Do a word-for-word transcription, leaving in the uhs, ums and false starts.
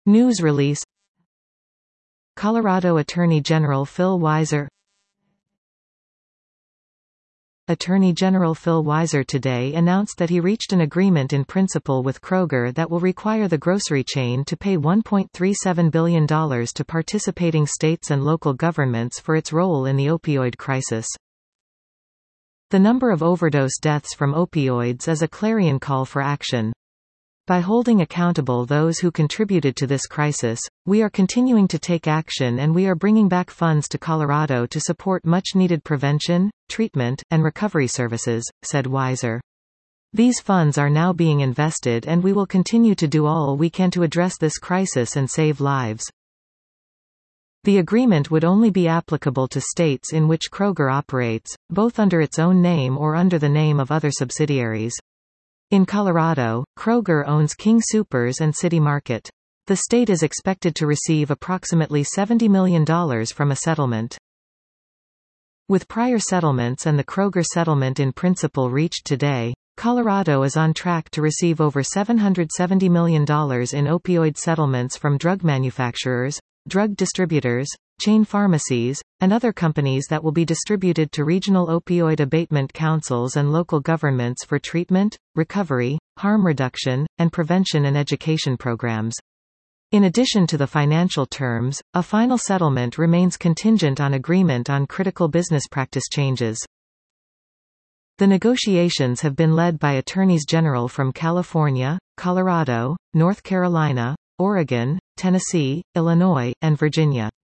News release. Colorado Attorney General Phil Weiser. Attorney General Phil Weiser today announced that he reached an agreement in principle with Kroger that will require the grocery chain to pay one point three seven billion dollars to participating states and local governments for its role in the opioid crisis. The number of overdose deaths from opioids is a clarion call for action. By holding accountable those who contributed to this crisis, we are continuing to take action, and we are bringing back funds to Colorado to support much-needed prevention, treatment, and recovery services, said Weiser. These funds are now being invested, and we will continue to do all we can to address this crisis and save lives. The agreement would only be applicable to states in which Kroger operates, both under its own name or under the name of other subsidiaries. In Colorado, Kroger owns King Soopers and City Market. The state is expected to receive approximately seventy million dollars from a settlement. With prior settlements and the Kroger settlement in principle reached today, Colorado is on track to receive over seven hundred seventy million dollars in opioid settlements from drug manufacturers, drug distributors, chain pharmacies, and other companies that will be distributed to regional opioid abatement councils and local governments for treatment, recovery, harm reduction, and prevention and education programs. In addition to the financial terms, a final settlement remains contingent on agreement on critical business practice changes. The negotiations have been led by attorneys general from California, Colorado, North Carolina, Oregon, Tennessee, Illinois, and Virginia.